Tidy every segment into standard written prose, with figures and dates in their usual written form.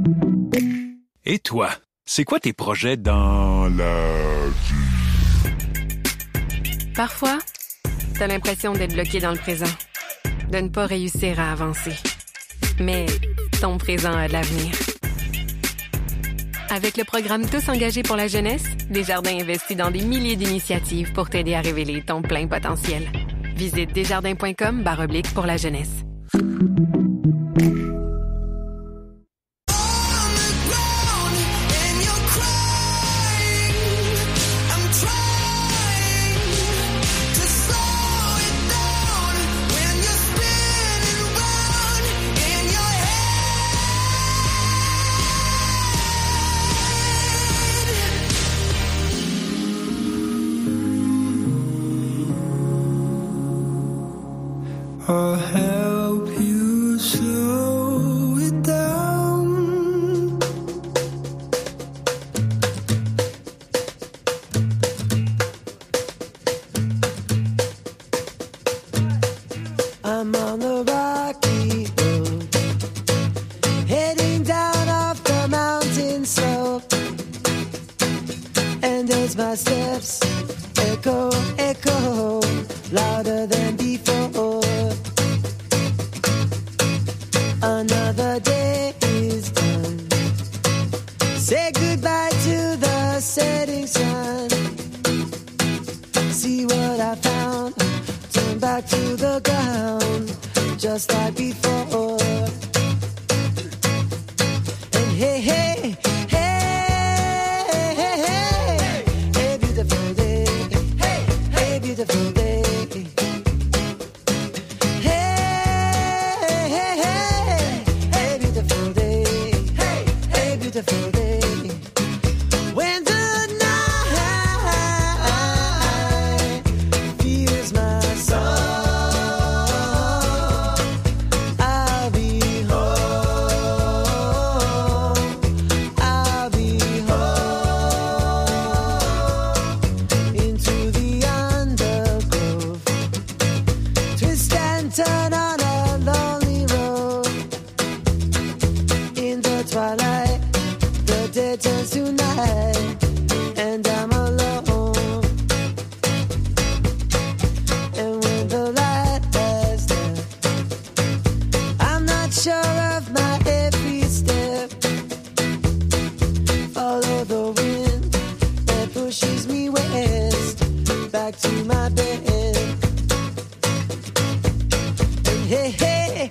Et toi, c'est quoi tes projets dans la vie? Parfois, t'as l'impression d'être bloqué dans le présent, de ne pas réussir à avancer. Mais ton présent a de l'avenir. Avec le programme Tous engagés pour la jeunesse, Desjardins investit dans des milliers d'initiatives pour t'aider à révéler ton plein potentiel. Visite desjardins.com/pour la jeunesse. I'll help you slow it down. I'm on the rocky road, heading down off the mountain slope, and as my steps echo, echo, louder than before. Another day is done. Say goodbye to the setting sun. See what I found. Turn back to the ground, just like before. And hey, hey, hey, hey, hey, hey, beautiful day. Hey, hey, beautiful day. Beautiful day when the night feels my soul. I'll be home. I'll be home into the undergrowth. Twist and turn on a lonely road in the twilight. The day turns to night, and I'm alone. And when the light has left, I'm not sure of my every step. Follow the wind that pushes me west, back to my bed. And hey, hey,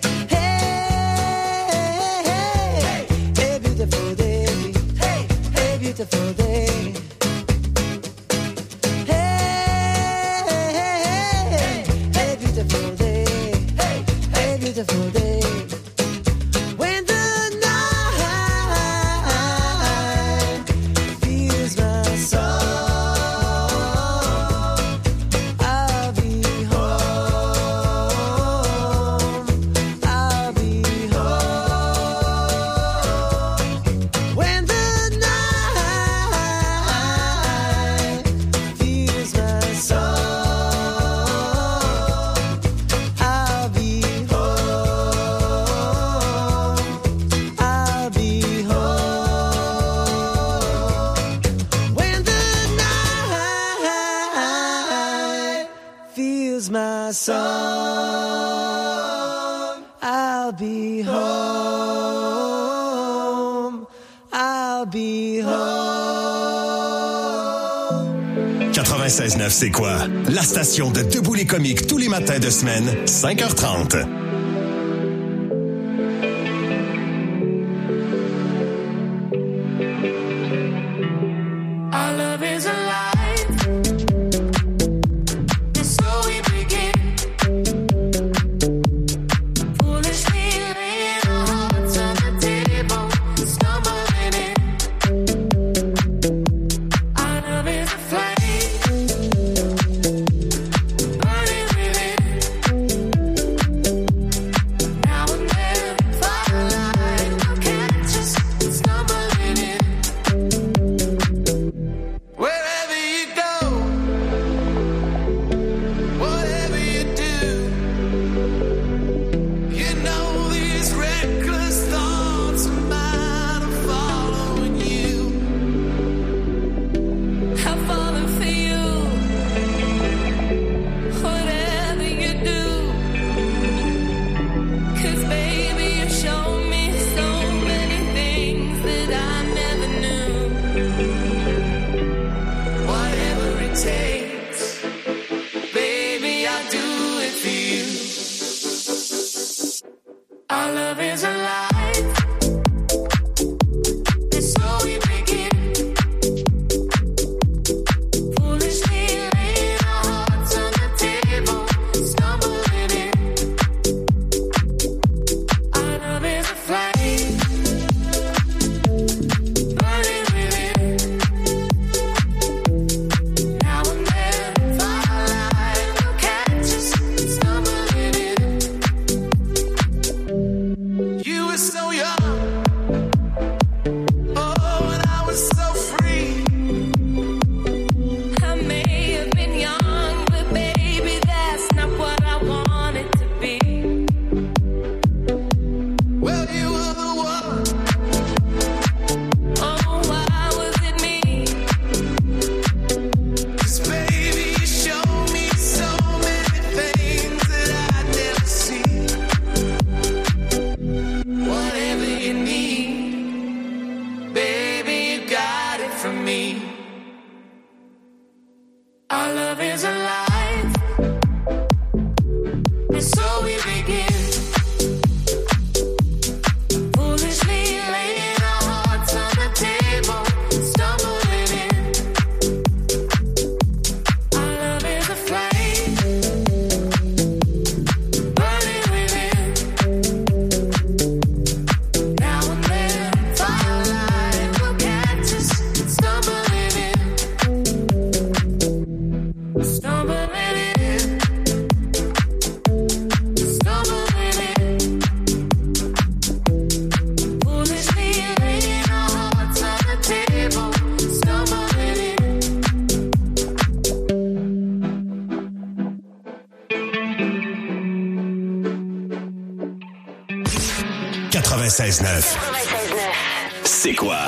hey, hey, beautiful day. Beautiful day. Hey, hey, hey, hey, beautiful day. Hey, beautiful day. When the night feels my soul, I'll be home. I'll be home. When the my song, I'll be home, I'll be home. 96.9, c'est quoi? La station de Debout les comiques tous les matins de semaine, 5h30. 96.9. C'est quoi?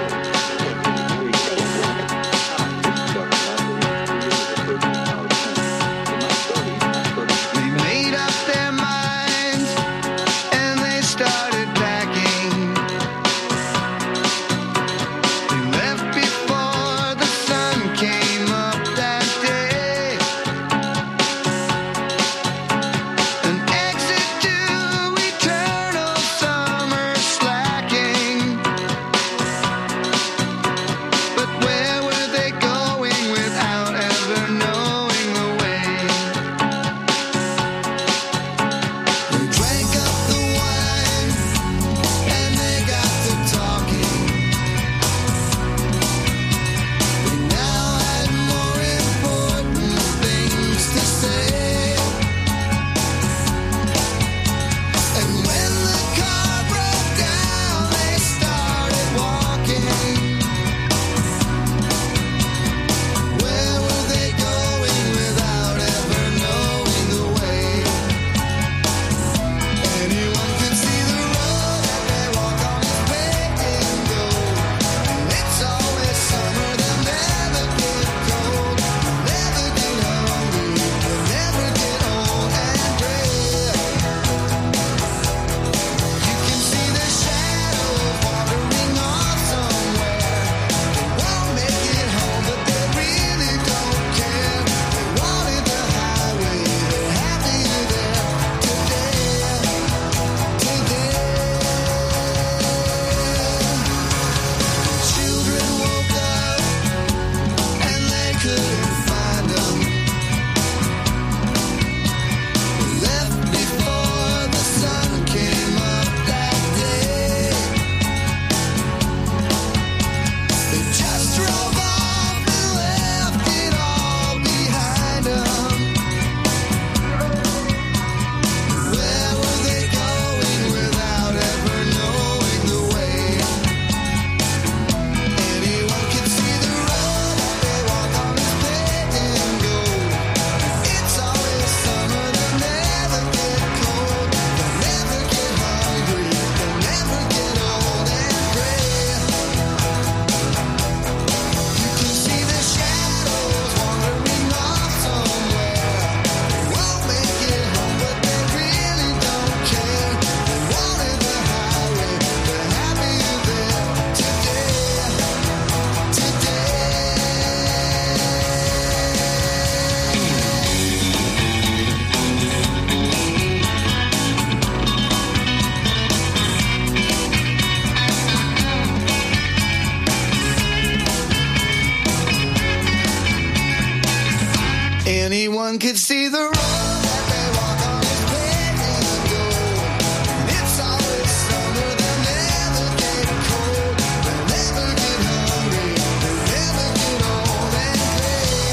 Anyone could see the road that they walk on is paved in gold. And it's always summer, they'll never get cold. They'll never get hungry, they'll never get old and gray.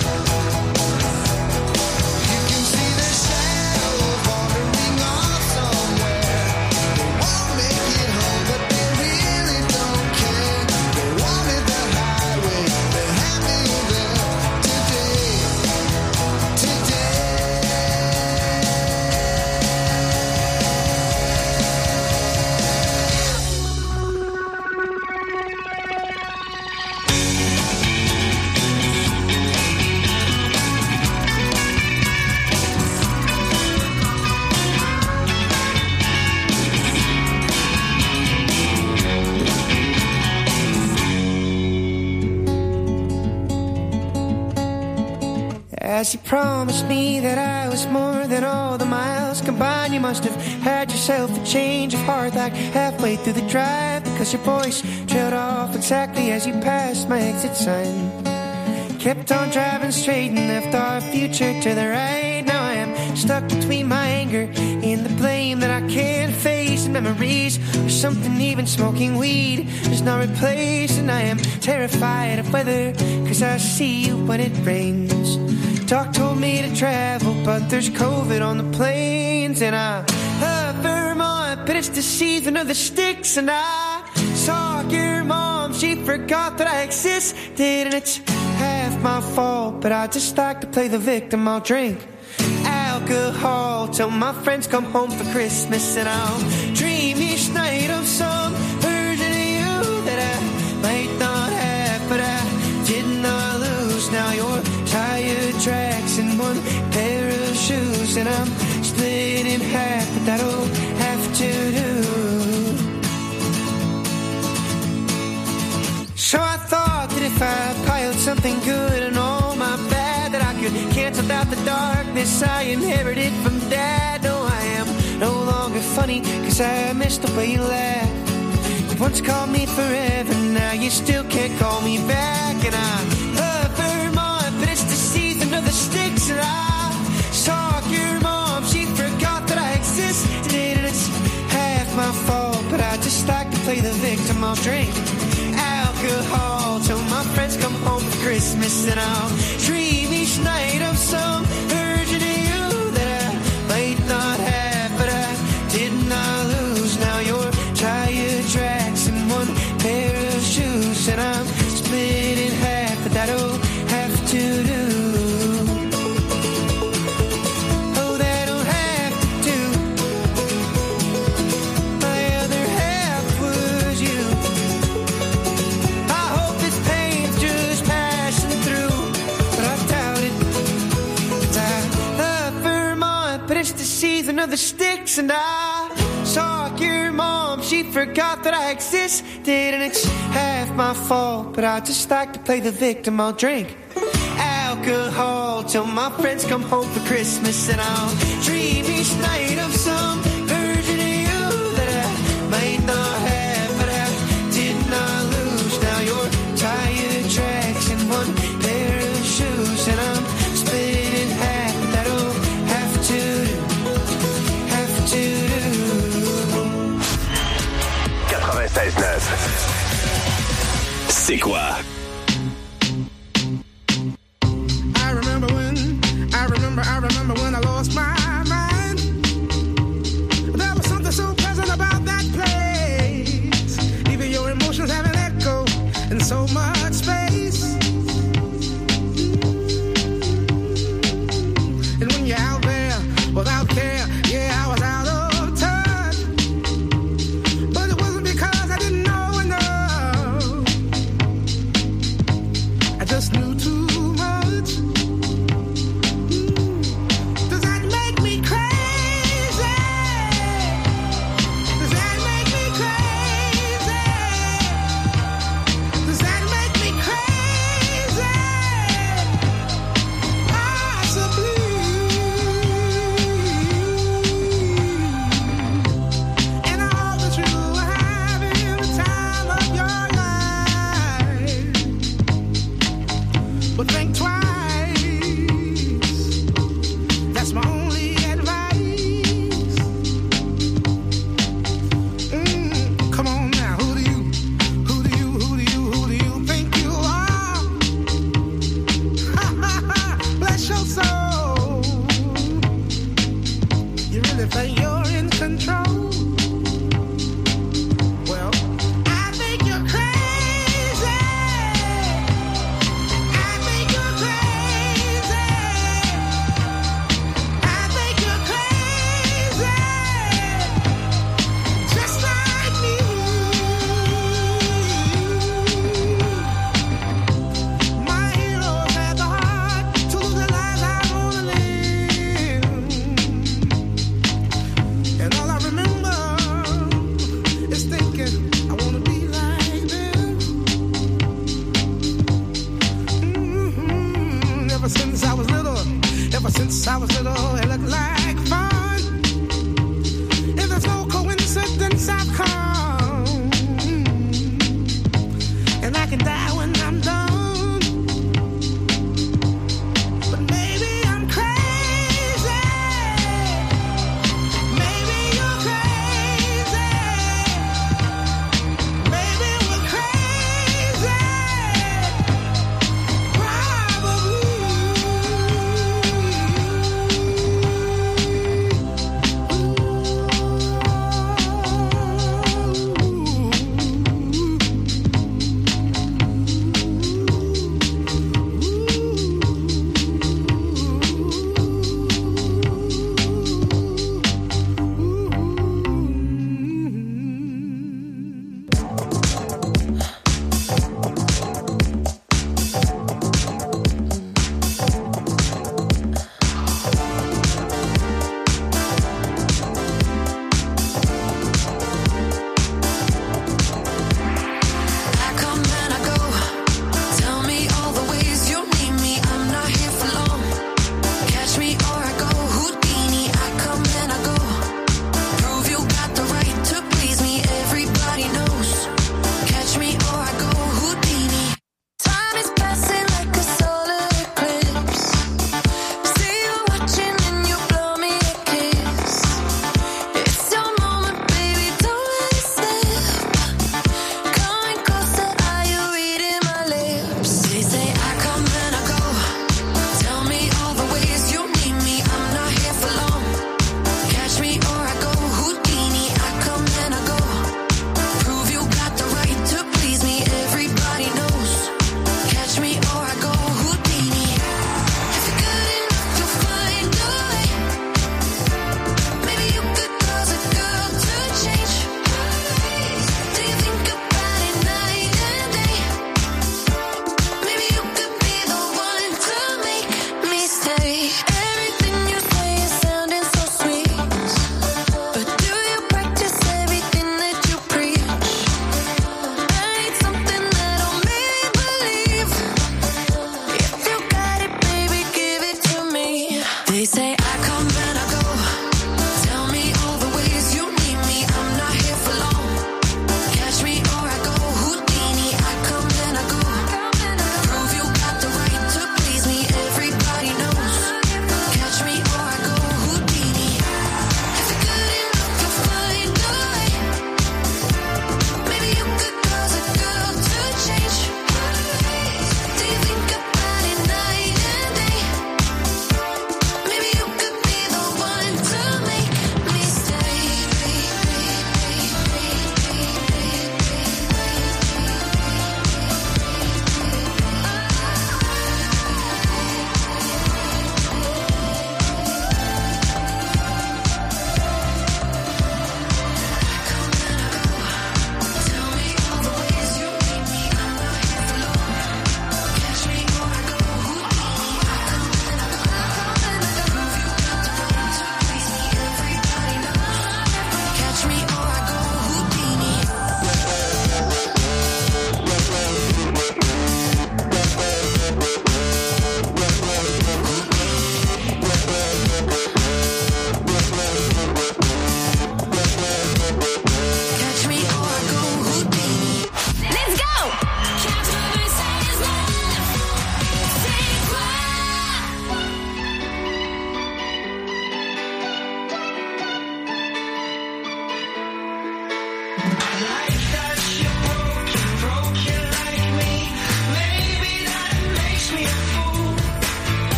You can see the shadows wandering off somewhere. They won't make it home, but they really don't care. They wanted the highway, they're happy there today. As you promised me that I was more than all the miles combined, you must have had yourself a change of heart like halfway through the drive, because your voice trailed off exactly as you passed my exit sign. Kept on driving straight and left our future to the right. Now I am stuck between my anger and the blame that I can't face, and memories or something even smoking weed does not replace. And I am terrified of weather, cause I see you when it rains. Doc told me to travel, but there's COVID on the planes. And I love Vermont, but it's the season of the sticks. And I saw your mom, she forgot that I existed. And it's half my fault, but I just like to play the victim. I'll drink alcohol till my friends come home for Christmas. And I'll dream each night and I'm split in half, but that'll have to do. So I thought that if I piled something good and all my bad, that I could cancel out the darkness I inherited from Dad. No, I am no longer funny, cause I missed the way you laughed. You once called me forever, now you still can't call me back. And I love Vermont, but it's the season of the sticks. And I saw your mom, she forgot that I existed. And it's half my fault, but I just like to play the victim. I'll drink alcohol till my friends come home for Christmas, and I'll dream each night of some version of you that I might not have, but I did not lose. Now you're tire tracks and one pair of shoes, and I'm split in half, but that'll have to do. Oh, that'll have to do. My other half was you. I hope this pain's just passing through, but I doubt it. 'Cause I love Vermont, but it's the season of the sticks, and I saw your mom, she forgot that I existed, and it's half my fault, but I just like to play the victim. I'll drink alcohol till my friends come home for Christmas, and I'll dream each night of some version of you that I might not have, but I did not lose. Now you're tire tracks and one pair of shoes, and I'm split in half, but that'll have to do. Have to do. 96.9. C'est quoi? I remember when I lost my mind. There was something so pleasant about that place. Even your emotions have an echo in so much space. And when you're out there without care, yeah, I was out of touch. But it wasn't because I didn't know enough. I just knew too much. Does that make me crazy? Does that make me crazy? Does that make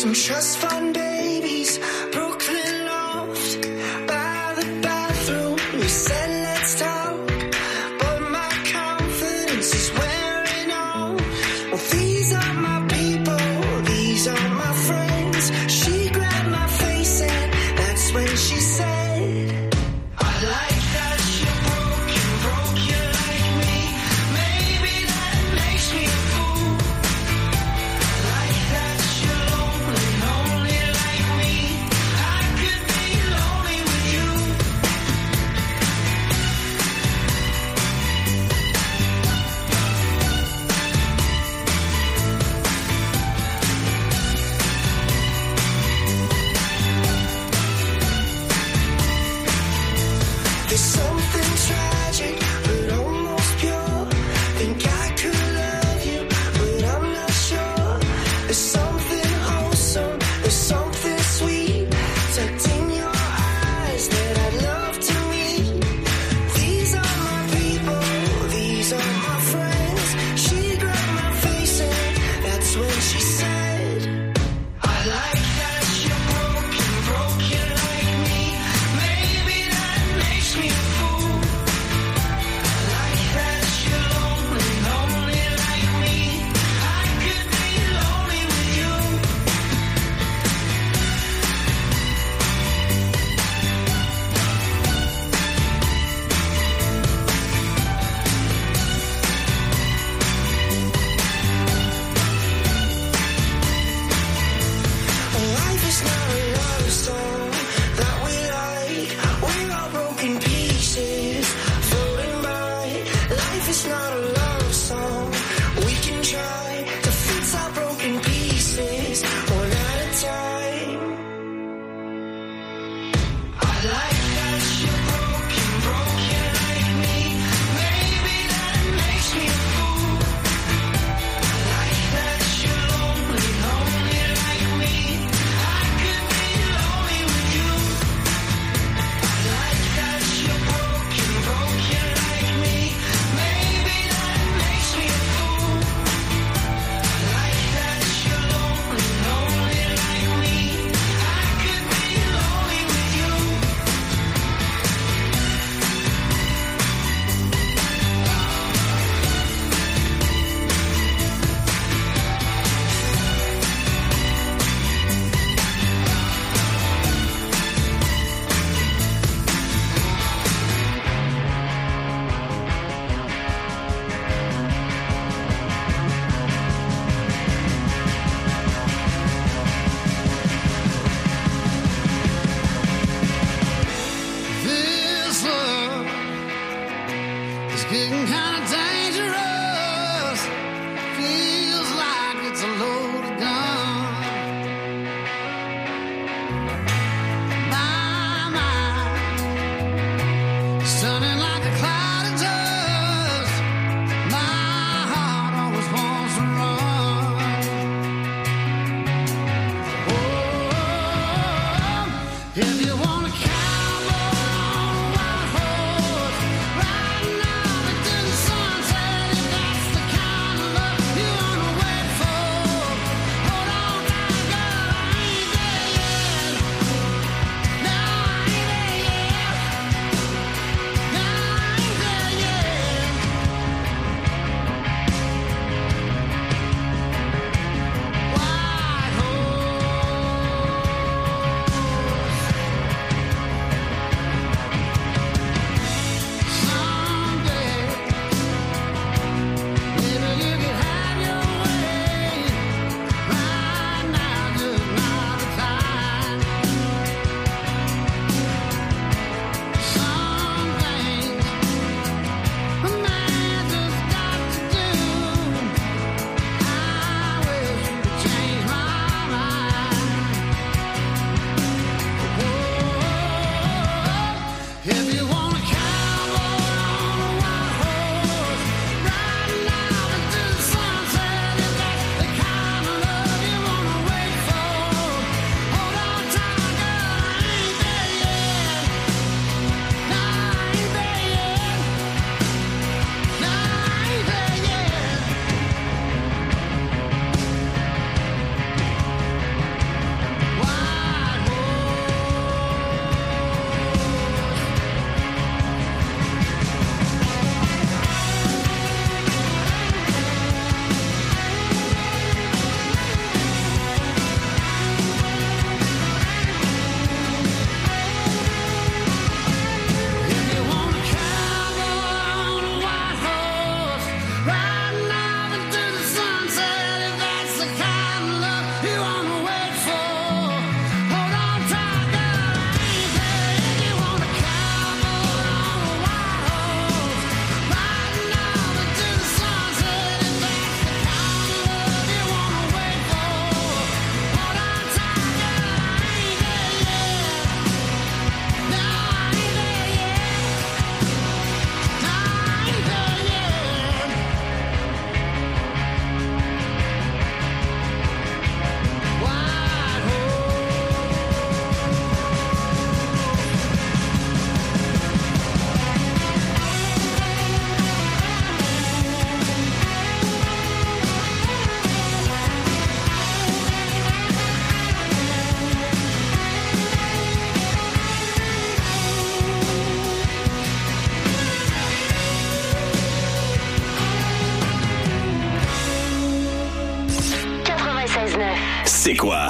some trust fund babies, Brooklyn loft, by the bathroom. You said let's talk, but my confidence is wearing off. Well, these are my people, these are my friends. She grabbed my face and that's when she said, I like that you're broken, broken like me. Maybe that makes me a fool. Like that you're lonely, lonely like me. I could be lonely with you. There's something tragic, but almost pure. Think I could love you, but I'm not sure. There's something wholesome, there's something sweet tucked in your eyes that I'd love to meet. These are my people, these are my friends. She grabbed my face and that's when she said, I like that you're broken, broken like me. Maybe that makes me a fool. Like that you're lonely, lonely like me. I could be lonely with you. 96.9. C'est quoi?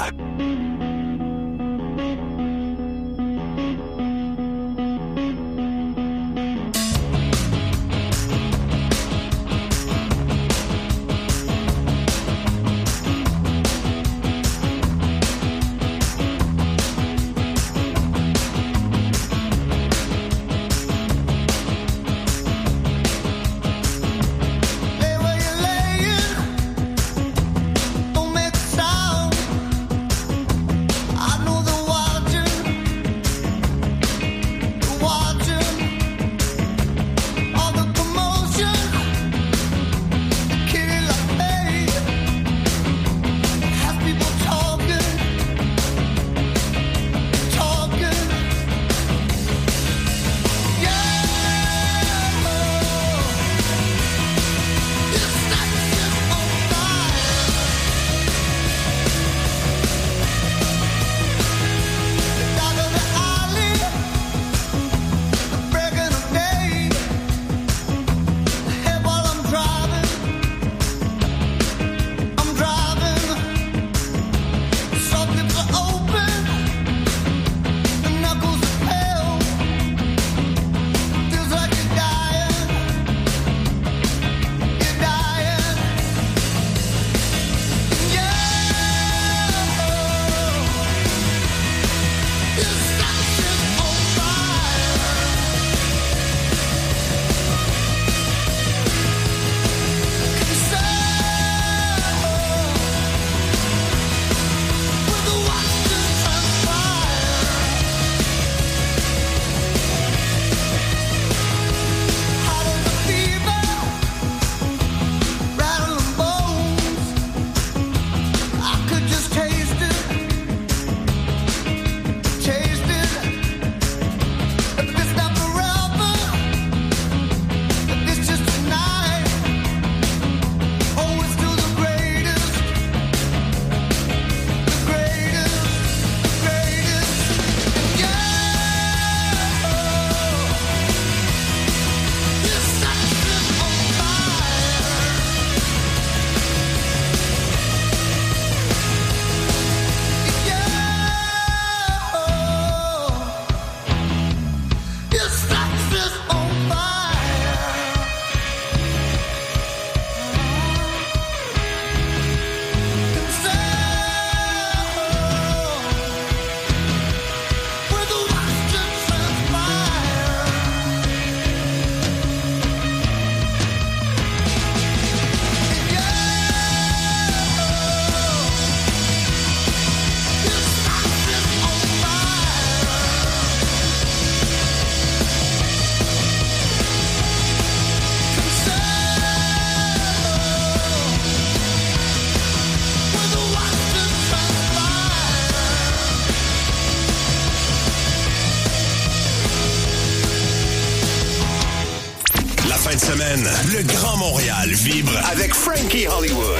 Semaine, le Grand Montréal vibre avec Frankie Hollywood.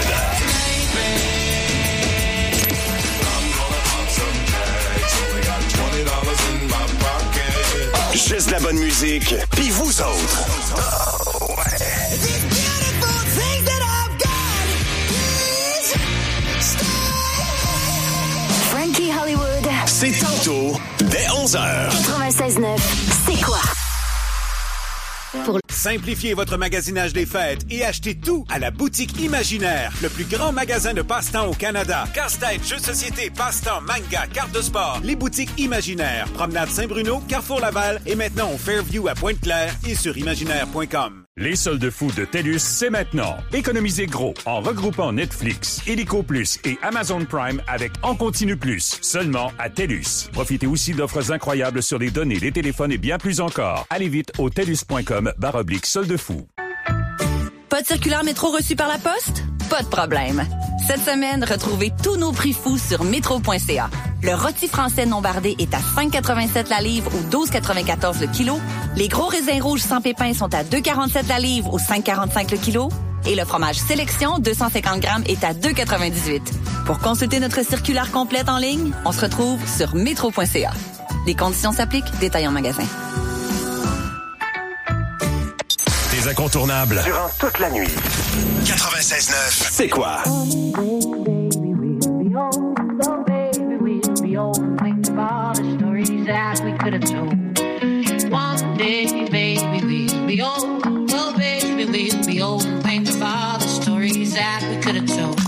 Juste la bonne musique, puis vous autres. Oh, ouais. Frankie Hollywood. C'est tantôt, dès 11h. 96.9. C'est quoi? Simplifiez votre magasinage des fêtes et achetez tout à la boutique Imaginaire, le plus grand magasin de passe-temps au Canada. Casse-tête, jeux de société, passe-temps, manga, cartes de sport. Les boutiques Imaginaire, promenade Saint-Bruno, Carrefour Laval et maintenant au Fairview à Pointe-Claire et sur imaginaire.com. Les soldes fous de TELUS, c'est maintenant. Économisez gros en regroupant Netflix, Illico Plus et Amazon Prime avec En Continu Plus, seulement à TELUS. Profitez aussi d'offres incroyables sur les données, les téléphones et bien plus encore. Allez vite au TELUS.com/soldes fous. Pas de circulaire métro reçu par la poste? Pas de problème. Cette semaine, retrouvez tous nos prix fous sur métro.ca. Le rôti français non bardé est à 5,87 la livre ou 12,94 le kilo. Les gros raisins rouges sans pépins sont à 2,47 la livre ou 5,45 le kilo. Et le fromage Sélection 250 grammes est à 2,98. Pour consulter notre circulaire complète en ligne, on se retrouve sur métro.ca. Les conditions s'appliquent, détail en magasin. Des incontournables. Durant toute la nuit. 96.9. C'est quoi? could have told. One day, baby, we'll be old. Oh, baby, we'll be old. And think of all the stories that we could have told.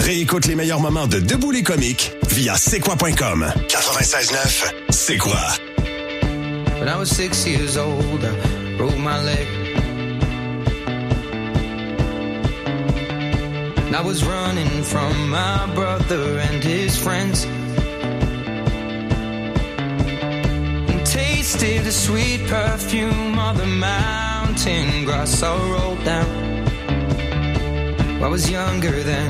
Réécoute les meilleurs moments de Debout les comiques via c'est-quoi.com. 96.9, c'est quoi? When I was 6 years old, I broke my leg. And I was running from my brother and his friends. And tasted the sweet perfume of the mountain grass I rolled down. I was younger then.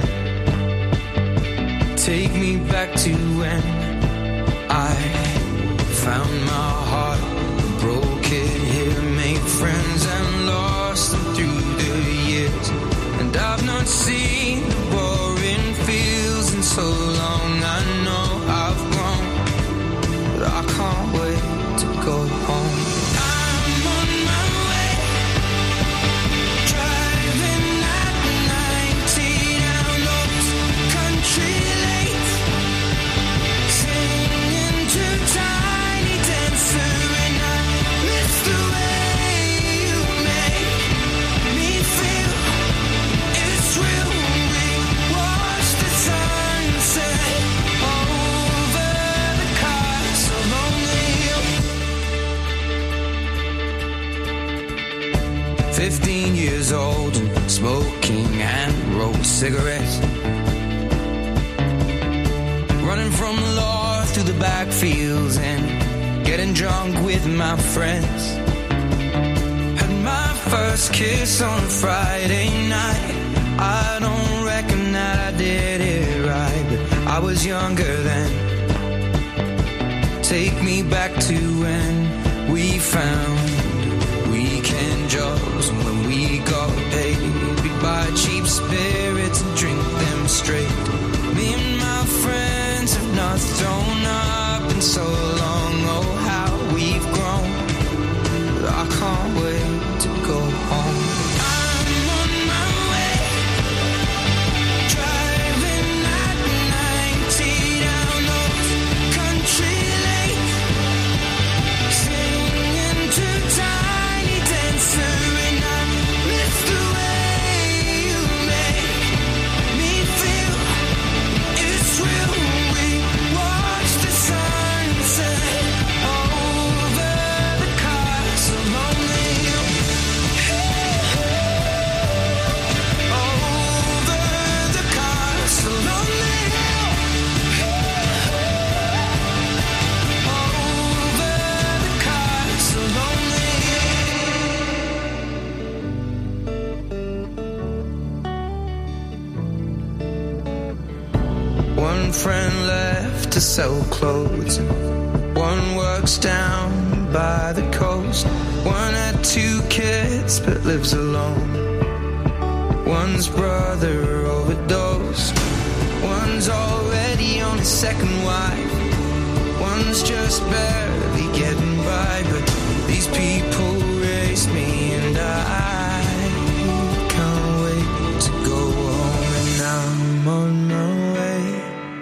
Take me back to when I found my heart, broke it here, made friends and lost them through the years. And I've not seen the boring fields in so long. I know I've grown, but I can't wait to go home. I'm on my way, driving at 90 down those country lanes, singing to Tiny Dancer, and I miss the way you make me feel. It's real. We watch the sunset over the castle on the hill. 15 years old and smoking and rolled cigarettes, running from the law through the backfields and getting drunk with my friends. Had my first kiss on a Friday night. I don't reckon that I did it right, but I was younger then. Take me back to when we found weekend jobs, and when we got paid, we'd buy cheap spirits and drink them straight. Me and my friends have not thrown up in so long. Oh, how we've grown, but I can't wait to go home. I'm on my way, driving at 90 down those country lanes, singing to Tiny Dancer, and I miss the way you make me feel. It's real. We watch the sunset over the castle on the hill. Over the castle on the hill. Over the castle on the hill. One friend left to sell clothes, one works down by the coast. One had 2 kids but lives alone. One's brother overdosed. One's already on his second wife. One's just barely getting by. But these people raised me, and I can't wait to go home. And I'm on my way.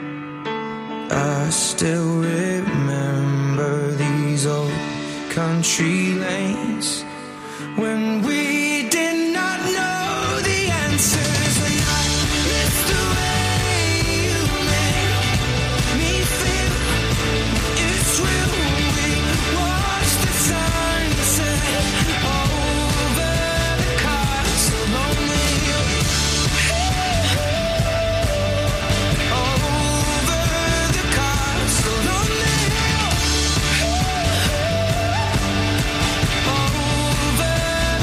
I still remember these old country lanes when we did not know the answers, and I miss the way you make me feel. It's real. We watch the sunset over the castle on the hill. Over the castle on the hill. Over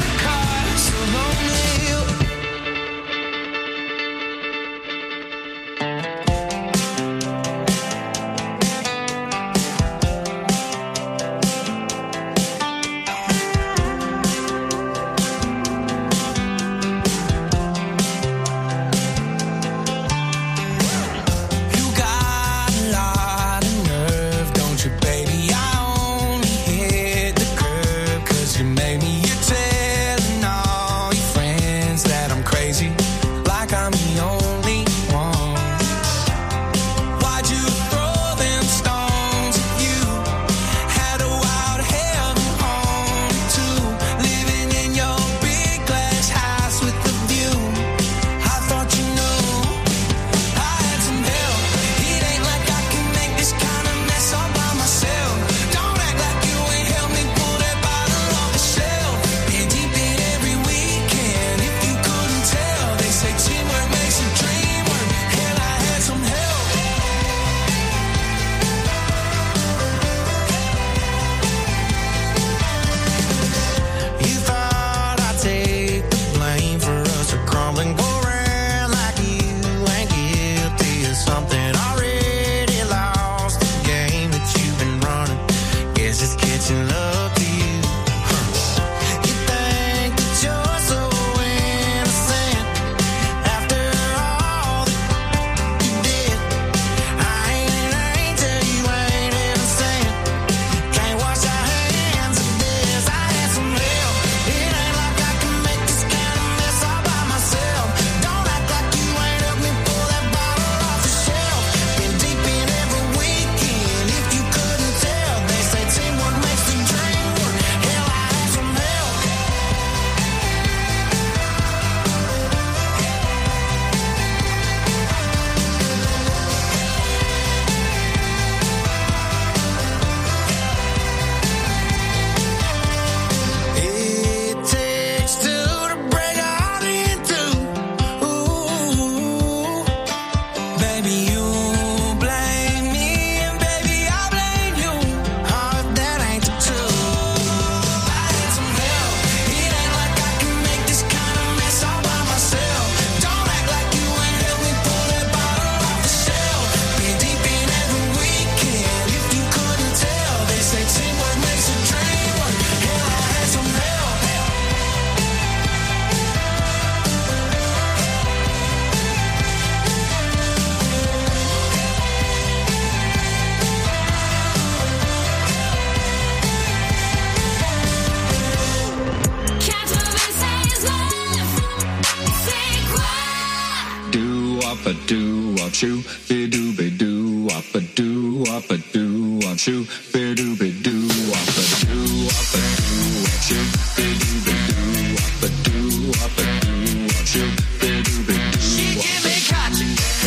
doo wop shoo, be doo wop a doo wop shoo, be doo wop a doo wop shoo, be doo wop a doo wop shoo, be doo wop. She give me cotton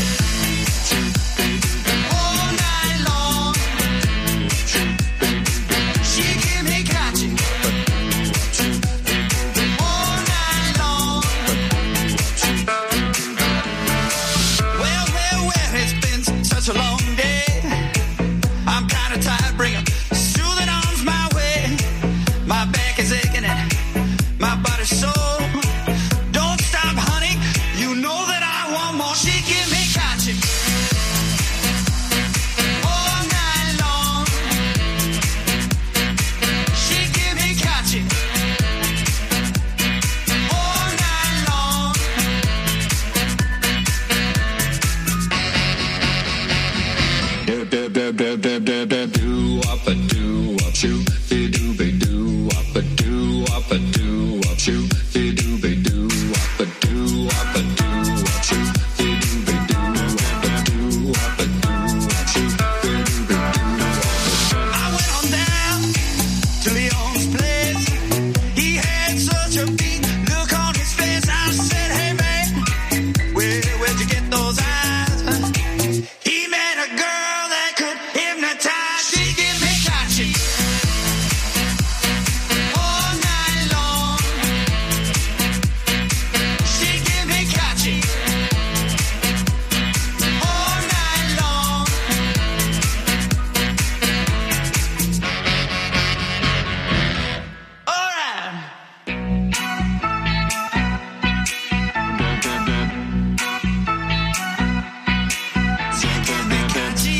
all night long. She give me cotton all night long. Well, it's been such a long day. I'm kinda tired, bring 'em soothing arms my way. My back is aching and my body's sore. Don't stop, honey, you know that I want more. She give me cotton all night long. She give me cotton all night long. Doo wop a doo wop shoo, be doo wop a doo wop shoo, be doo wop a doo wop shoo, be doo wop a doo wop shoo, be doo I went on down to Leon's place. He had such a beat look on his face. I said, hey man, where'd you get those eyes? He met a girl that could hypnotize. She give me cotton all night long. She give me cotton all night long. All right. She give me cotton. She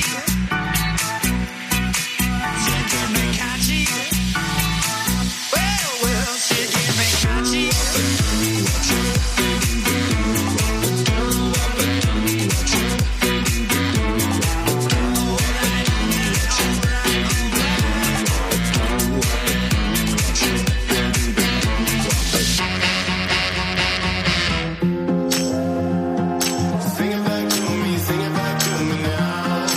give me cotton. Well, she give me cotton. Sing it back to me now.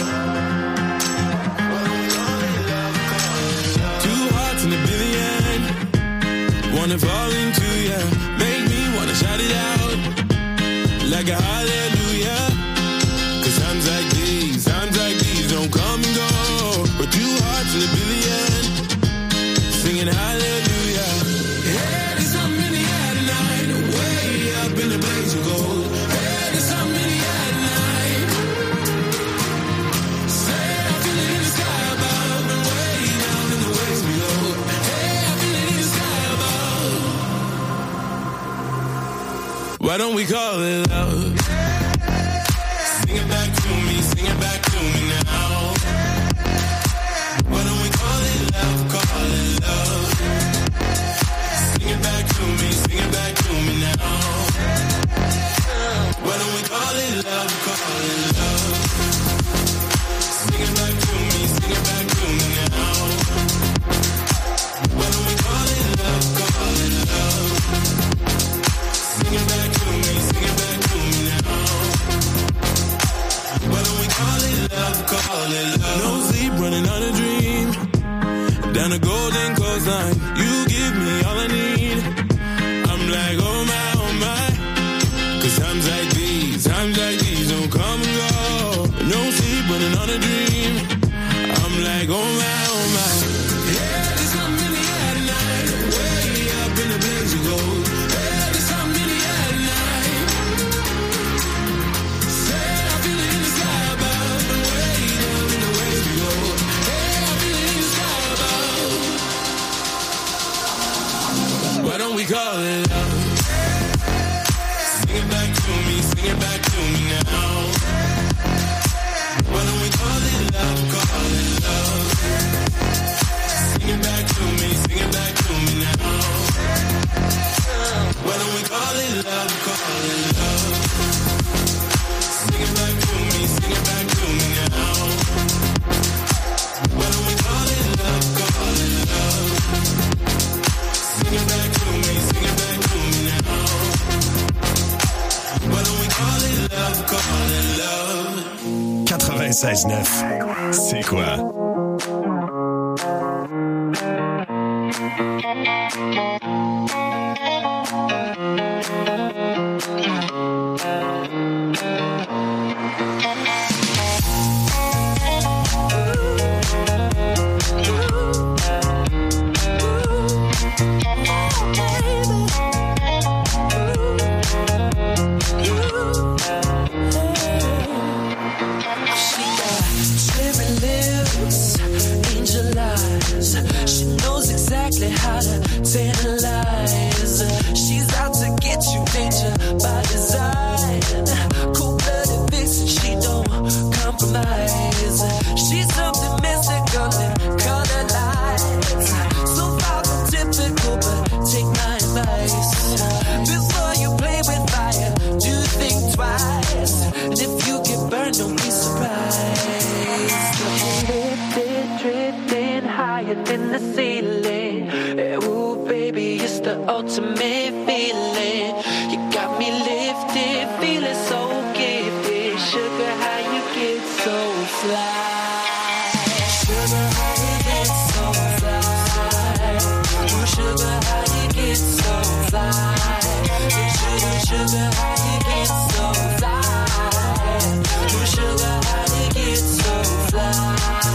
Two hearts in a billion, wanna fall into ya, make me wanna shout it out like a hallelujah. 'Cause times like these don't come and go. But two hearts in a billion, singing hallelujah. Hey, there's something in the air tonight, way up in the blaze of gold. Hey, there's something in the air tonight. Say I feel it in the sky above and way down in the waves below. Hey, I feel it in the sky above. Why don't we call it love? Sing it back to me now. Why don't we call it love, Sing it back to me now. Why don't we call it love, Sing it back to me now. Why don't we call it love, Sing it back to me now. Why don't we call it love, No sleep, running on a dream. Down the golden coastline, you give me all I need. I'm like, oh my. 'Cause times like these don't come and go. No sleep, running on a dream. I'm like, oh my. Yeah, there's something in the air tonight, way up in the blaze of gold. Yeah, there's something in the air tonight. Say I feel it in the sky above and way down in the waves below. Hey, I feel it in the sky above. Why don't we call it love? Sing it back to me now. Why don't we call it love, Sing it back to me now. Why don't we call it love, Sing it back to me now. Why don't we call it love, Sing it back to me now. Why don't we call it love, 96.9. C'est quoi? How to tantalize. She's out to get you, danger by design. Cold-blooded vixen, she don't compromise. She's something mystical in color lights. So far from typical, but take my advice. Before you play with fire, do think twice. And if you get burned, don't be surprised. Drifting higher than the ceiling. Ooh, baby, it's the ultimate feeling. You got me lifted, feeling so gifted. Sugar, how you get so fly? Sugar, how you get so fly? Ooh, sugar, how you get so fly? Sugar, how you get so fly? Ooh, sugar, how you get so fly?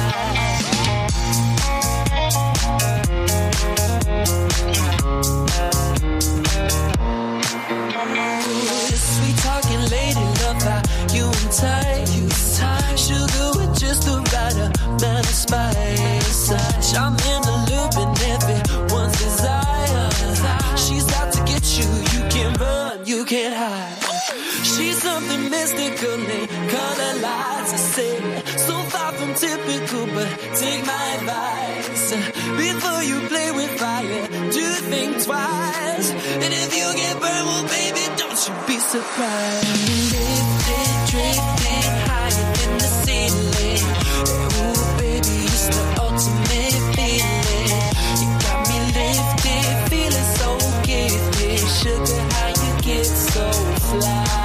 Sweet talking lady, love how you entice. Sugar with just the right amount of spice. I'm in the loop and everyone's desire. She's out to get you, you can't run, you can't hide. She's something mystical in color lights. I say, so far from typical, but take my advice. Before you play with fire, do think twice. And if you get burned, well, baby, don't you be surprised. Lifted, drifting higher than the ceiling. Ooh, baby, it's the ultimate feeling. You got me lifted, feeling so gifted. Sugar, how you get so fly?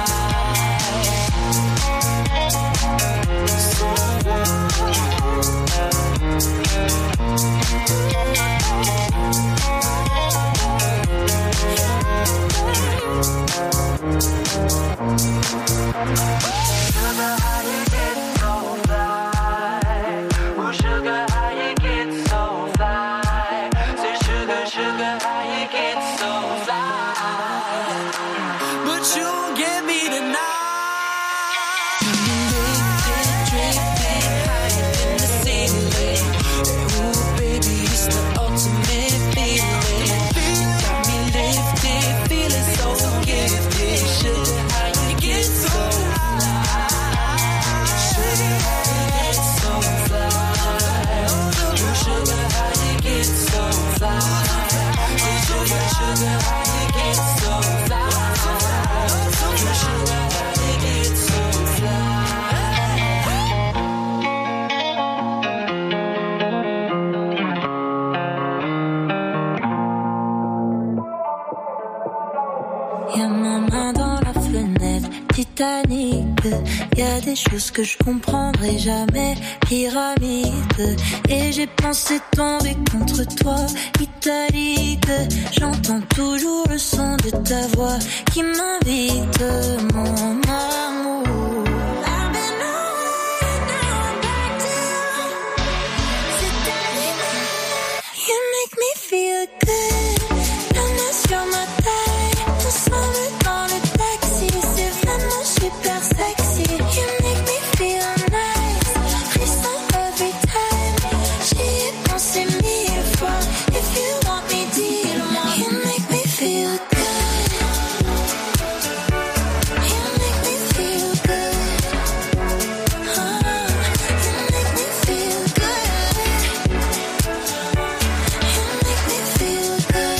Y a des choses que je comprendrai jamais. Pyramide. Et j'ai pensé tomber contre toi. Italique. J'entends toujours le son de ta voix qui m'invite, mon amour. You make me feel good. La main sur ma taille. Ensemble dans le taxi. C'est vraiment super sexy. You make me feel nice. Frisson every time. J'y ai pensé 1000 fois. If you want me, dis-le-moi. You make me feel good. You make me feel good. You make me feel good. You make me feel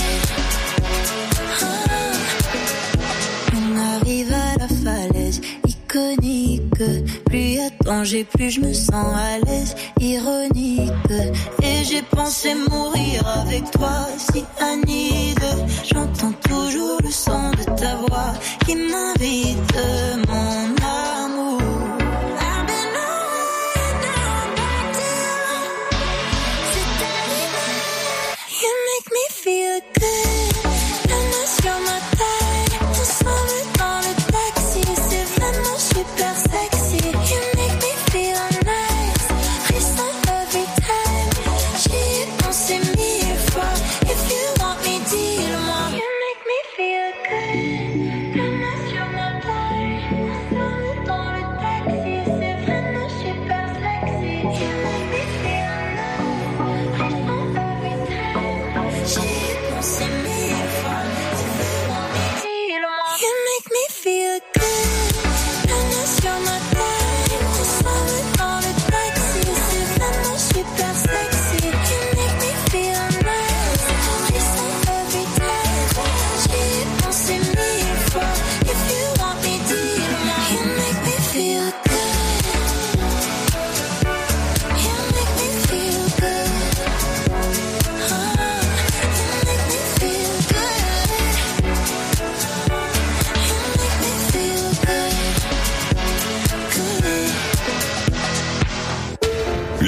good. On arrive à la falaise iconique. Plus y a danger, plus je me sens à l'aise. Ironique. Et j'ai pensé mourir avec toi, si Anide. J'entends toujours le son de ta voix qui m'invite, mon amour. I've been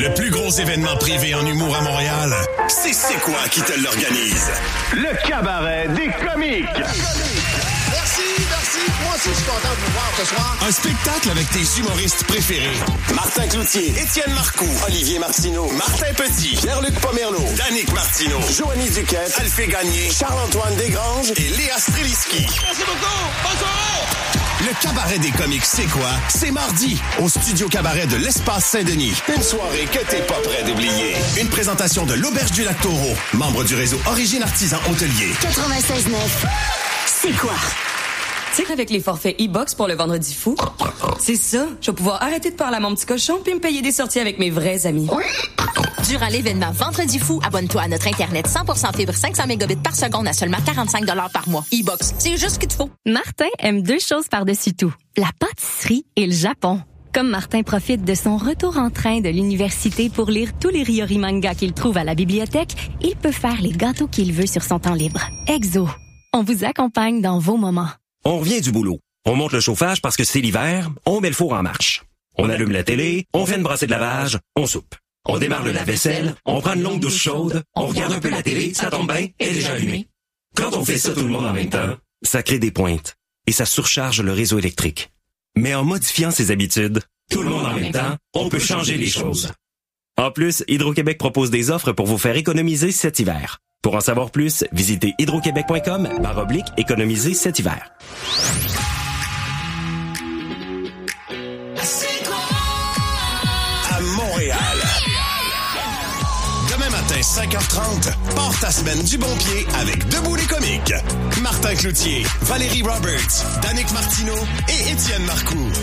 Le plus gros événement privé en humour à Montréal, c'est quoi qui te l'organise? Le cabaret des comiques. Merci. Moi aussi, je suis content de vous voir ce soir. Un spectacle avec tes humoristes préférés. Martin Cloutier, Étienne Marcoux, Olivier Martineau, Martin Petit, Pierre-Luc Pomerleau, Danick Martineau, Joanie Duquette, Alphée Gagné, Charles-Antoine Desgranges et Léa Streliski. Merci beaucoup. Bonne soirée. Le cabaret des comiques, c'est quoi? C'est mardi, au Studio Cabaret de l'Espace Saint-Denis. Une soirée que t'es pas prêt d'oublier. Une présentation de l'Auberge du Lac-Taureau, membre du réseau Origine Artisan Hôtelier. 96.9. C'est quoi? Tu sais qu'avec les forfaits e-box pour le vendredi fou, c'est ça. Je vais pouvoir arrêter de parler à mon petit cochon puis me payer des sorties avec mes vrais amis. Durant l'événement Vendredi fou, abonne-toi à notre Internet 100% fibre 500 mégabits par seconde à seulement 45 $ par mois. E-box, c'est juste ce qu'il te faut. Martin aime deux choses par-dessus tout, la pâtisserie et le Japon. Comme Martin profite de son retour en train de l'université pour lire tous les Ryori mangas qu'il trouve à la bibliothèque, il peut faire les gâteaux qu'il veut sur son temps libre. Exo, on vous accompagne dans vos moments. On revient du boulot. On monte le chauffage parce que c'est l'hiver, on met le four en marche. On allume la télé, on fait une brassée de lavage, on soupe. On démarre le lave-vaisselle, on prend une longue douche chaude, on regarde un peu la télé, ça tombe bien, elle est déjà allumée. Quand on fait ça tout le monde en même temps, ça crée des pointes et ça surcharge le réseau électrique. Mais en modifiant ses habitudes, tout le monde en même temps, on peut changer les choses. En plus, Hydro-Québec propose des offres pour vous faire économiser cet hiver. Pour en savoir plus, visitez hydroquebec.com/économiser cet hiver. À Montréal. Demain matin, 5h30, pars ta semaine du bon pied avec Debout les comiques. Martin Cloutier, Valérie Roberts, Danick Martineau et Étienne Marcoux.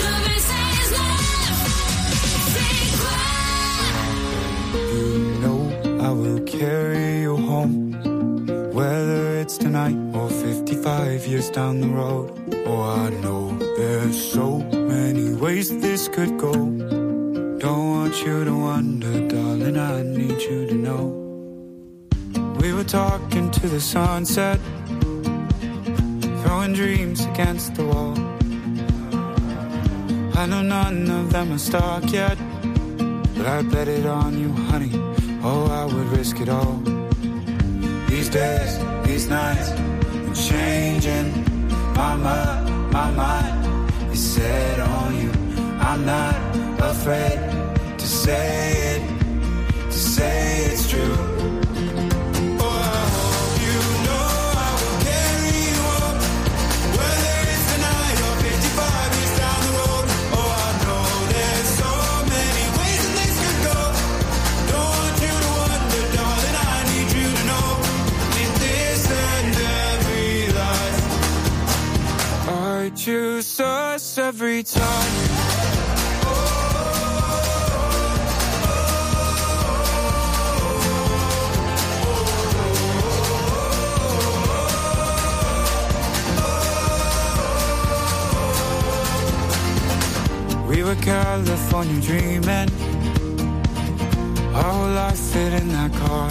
96.9. I will carry you home, whether it's tonight or 55 years down the road. Oh, I know there's so many ways this could go. Don't want you to wonder, darling, I need you to know. We were talking to the sunset, throwing dreams against the wall. I know none of them are stuck yet, but I bet it on you, honey. Oh, I would risk it all. These days, these nights, I'm changing my mind is set on you. I'm not afraid to say it's true. Choose us every time. We were California dreaming, our whole life fit in that car.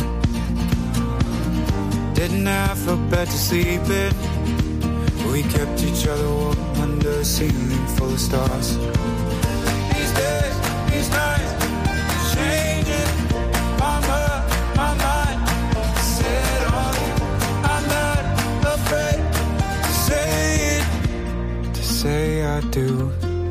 Didn't have a bed to sleep in, we kept each other warm under a ceiling full of stars. These days, these nights, changing my mind. Set on you, I'm not afraid to say I do.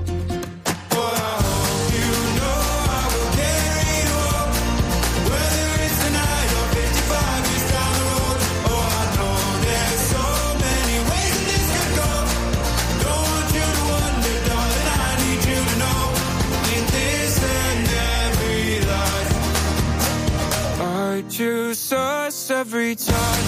Choose us every time.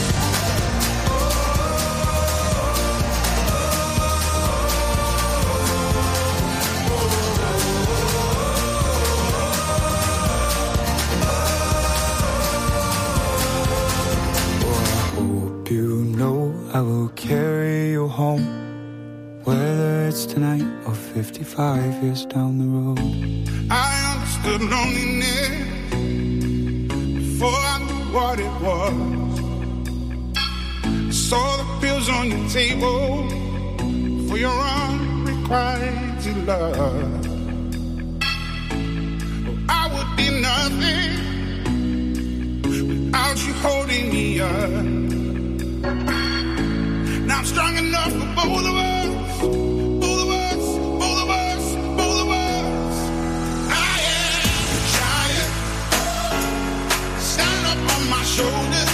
I will carry you home, whether it's tonight or 55 years down the road. I understood loneliness before I knew what it was. I saw the pills on your table for your unrequited love. I would deny nothing without you holding me up. Now I'm strong enough for both of us. Both of us, both of us, both of us. I am a giant. Stand up on my shoulders.